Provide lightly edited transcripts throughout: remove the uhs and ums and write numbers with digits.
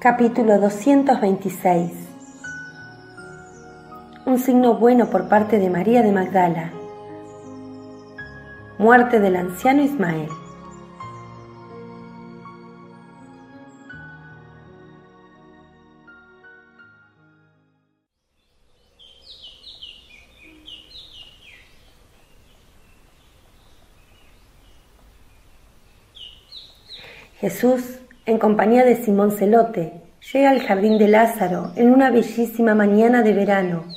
Capítulo 226. Un signo bueno por parte de María de Magdala. Muerte del anciano Ismael. Jesús, en compañía de Simón Celote, llega al jardín de Lázaro en una bellísima mañana de verano.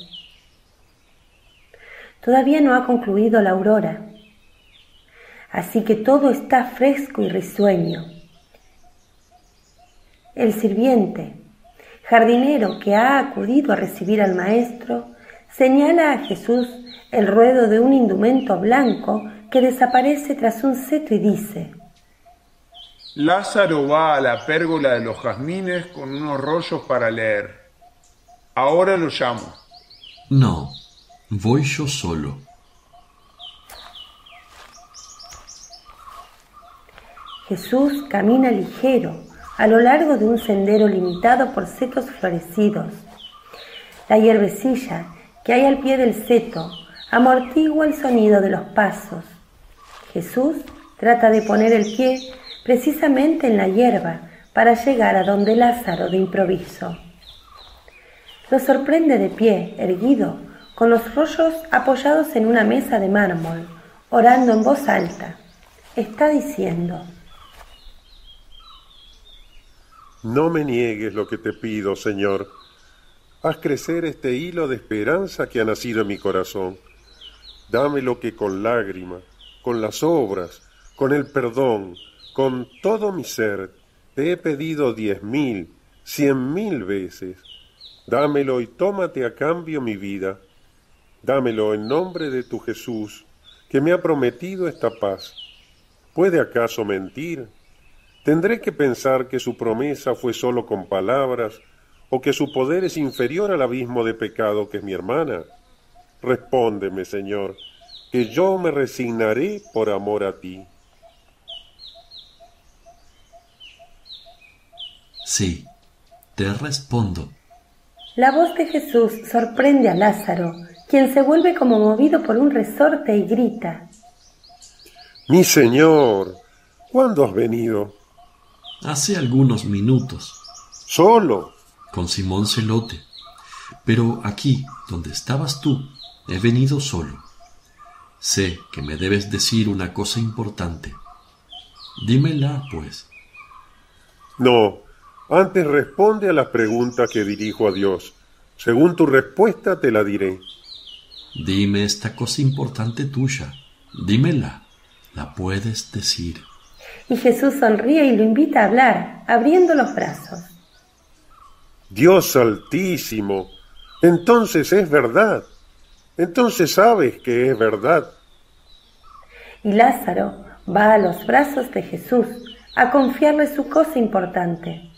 Todavía no ha concluido la aurora, así que todo está fresco y risueño. El sirviente, jardinero que ha acudido a recibir al maestro, señala a Jesús el ruedo de un indumento blanco que desaparece tras un seto y dice: Lázaro va a la pérgola de los jazmines con unos rollos para leer. Ahora lo llamo. No, voy yo solo. Jesús camina ligero a lo largo de un sendero limitado por setos florecidos. La hierbecilla que hay al pie del seto amortigua el sonido de los pasos. Jesús trata de poner el pie precisamente en la hierba para llegar a donde Lázaro de improviso. Lo sorprende de pie, erguido, con los rollos apoyados en una mesa de mármol, orando en voz alta. Está diciendo: No me niegues lo que te pido, Señor. Haz crecer este hilo de esperanza que ha nacido en mi corazón. Dame lo que con lágrimas, con las obras, con el perdón, con todo mi ser, te he pedido 10.000, 100.000 veces. Dámelo y tómate a cambio mi vida. Dámelo en nombre de tu Jesús, que me ha prometido esta paz. ¿Puede acaso mentir? ¿Tendré que pensar que su promesa fue solo con palabras o que su poder es inferior al abismo de pecado que es mi hermana? Respóndeme, Señor, que yo me resignaré por amor a ti. Sí, te respondo. La voz de Jesús sorprende a Lázaro, quien se vuelve como movido por un resorte y grita: Mi Señor, ¿cuándo has venido? Hace algunos minutos. ¿Solo? Con Simón Celote. Pero aquí, donde estabas tú, he venido solo. Sé que me debes decir una cosa importante. Dímela, pues. No, antes responde a las preguntas que dirijo a Dios. Según tu respuesta te la diré. Dime esta cosa importante tuya. Dímela. La puedes decir. Y Jesús sonríe y lo invita a hablar, abriendo los brazos. Dios Altísimo, entonces es verdad. Entonces sabes que es verdad. Y Lázaro va a los brazos de Jesús a confiarle su cosa importante.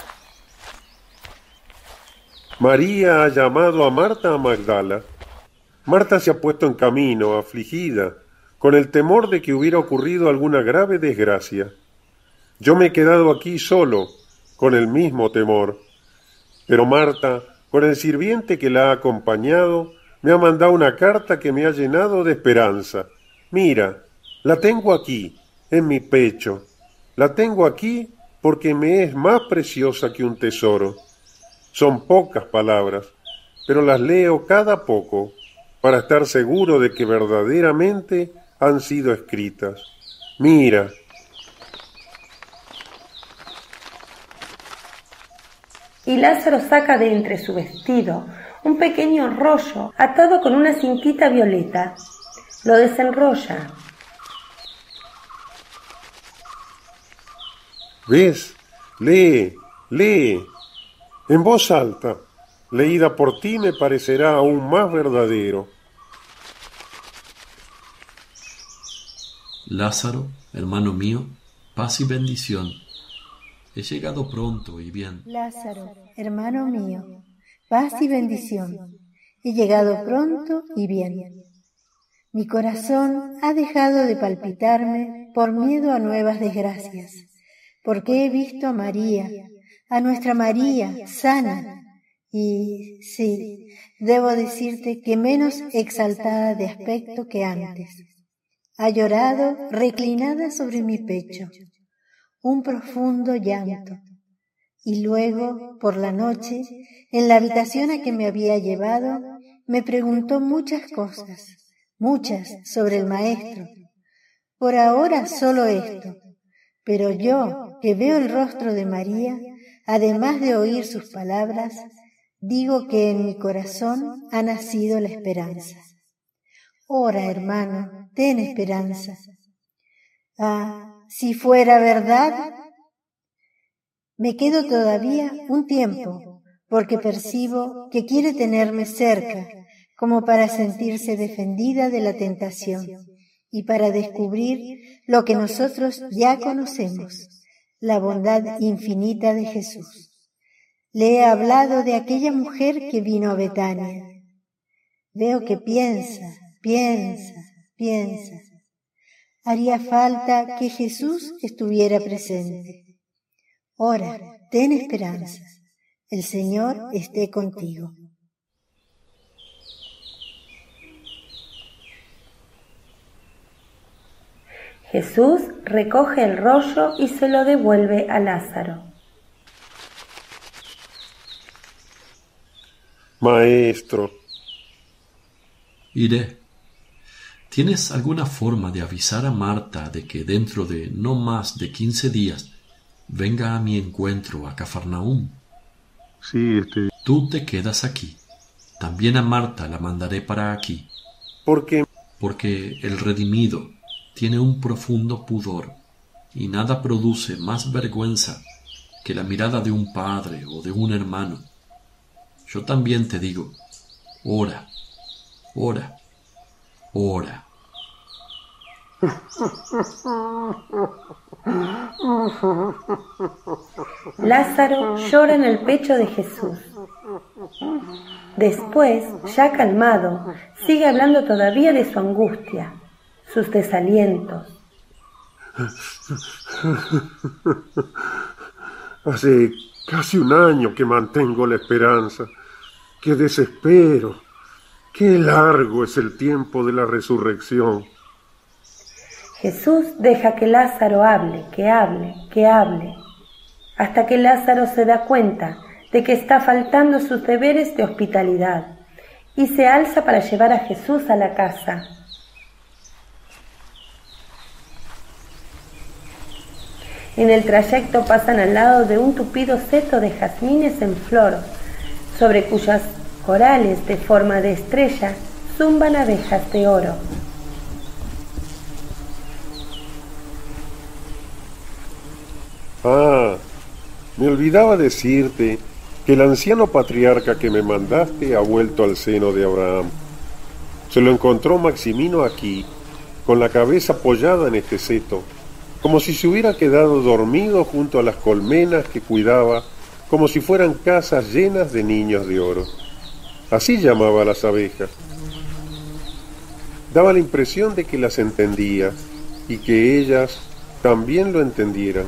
María ha llamado a Marta a Magdala. Marta se ha puesto en camino, afligida, con el temor de que hubiera ocurrido alguna grave desgracia. Yo me he quedado aquí solo, con el mismo temor. Pero Marta, con el sirviente que la ha acompañado, me ha mandado una carta que me ha llenado de esperanza. Mira, la tengo aquí, en mi pecho. La tengo aquí porque me es más preciosa que un tesoro. Son pocas palabras, pero las leo cada poco para estar seguro de que verdaderamente han sido escritas. Mira. Y Lázaro saca de entre su vestido un pequeño rollo atado con una cintita violeta. Lo desenrolla. ¿Ves? Lee, lee. En voz alta, leída por ti me parecerá aún más verdadero. Lázaro, hermano mío, paz y bendición. He llegado pronto y bien. Lázaro, hermano mío, paz y bendición. He llegado pronto y bien. Mi corazón ha dejado de palpitarme por miedo a nuevas desgracias, porque he visto a María, a nuestra María, sana, y sí, debo decirte que menos exaltada de aspecto que antes. Ha llorado reclinada sobre mi pecho, un profundo llanto, y luego, por la noche, en la habitación a que me había llevado, me preguntó muchas cosas, muchas sobre el Maestro. Por ahora solo esto, pero yo, que veo el rostro de María, además de oír sus palabras, digo que en mi corazón ha nacido la esperanza. Ora, hermano, ten esperanza. Ah, si fuera verdad, me quedo todavía un tiempo, porque percibo que quiere tenerme cerca, como para sentirse defendida de la tentación y para descubrir lo que nosotros ya conocemos, la bondad infinita de Jesús. Le he hablado de aquella mujer que vino a Betania. Veo que piensa. Haría falta que Jesús estuviera presente. Ora, ten esperanza. El Señor esté contigo. Jesús recoge el rollo y se lo devuelve a Lázaro. Maestro. Iré. ¿Tienes alguna forma de avisar a Marta de que dentro de no más de 15 días venga a mi encuentro a Cafarnaúm? Sí, Tú te quedas aquí. También a Marta la mandaré para aquí. ¿Por qué? Porque el redimido tiene un profundo pudor y nada produce más vergüenza que la mirada de un padre o de un hermano. Yo también te digo, ora. Lázaro llora en el pecho de Jesús. Después, ya calmado, sigue hablando todavía de su angustia, sus desalientos. Hace casi un año que mantengo la esperanza. ¡Qué desespero! ¡Qué largo es el tiempo de la resurrección! Jesús deja que Lázaro hable, hasta que Lázaro se da cuenta de que está faltando sus deberes de hospitalidad y se alza para llevar a Jesús a la casa. En el trayecto pasan al lado de un tupido seto de jazmines en flor, sobre cuyas corales de forma de estrella zumban abejas de oro. Ah, me olvidaba decirte que el anciano patriarca que me mandaste ha vuelto al seno de Abraham. Se lo encontró Maximino aquí, con la cabeza apoyada en este seto, como si se hubiera quedado dormido junto a las colmenas que cuidaba, como si fueran casas llenas de niños de oro. Así llamaba a las abejas. Daba la impresión de que las entendía y que ellas también lo entendieran.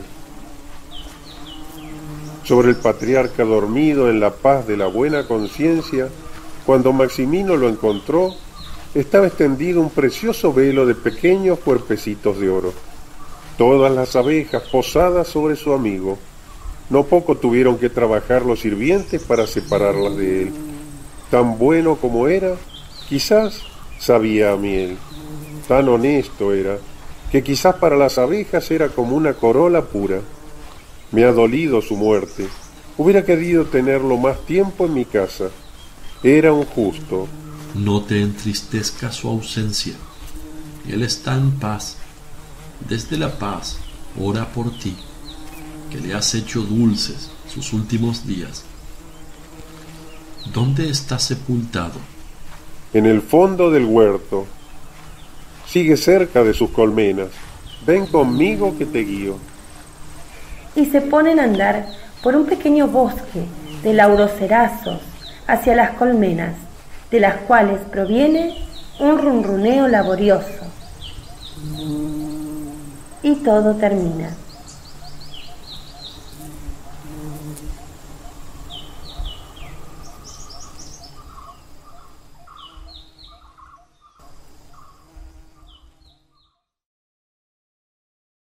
Sobre el patriarca dormido en la paz de la buena conciencia, cuando Maximino lo encontró, estaba extendido un precioso velo de pequeños cuerpecitos de oro. Todas las abejas posadas sobre su amigo. No poco tuvieron que trabajar los sirvientes para separarlas de él. Tan bueno como era, quizás sabía a miel. Tan honesto era, que quizás para las abejas era como una corola pura. Me ha dolido su muerte. Hubiera querido tenerlo más tiempo en mi casa. Era un justo. No te entristezca su ausencia. Él está en paz. Desde la paz ora por ti, que le has hecho dulces sus últimos días. ¿Dónde está sepultado? En el fondo del huerto. Sigue cerca de sus colmenas. Ven conmigo que te guío. Y se ponen a andar por un pequeño bosque de laurocerazos hacia las colmenas, de las cuales proviene un ronroneo laborioso. Y todo termina.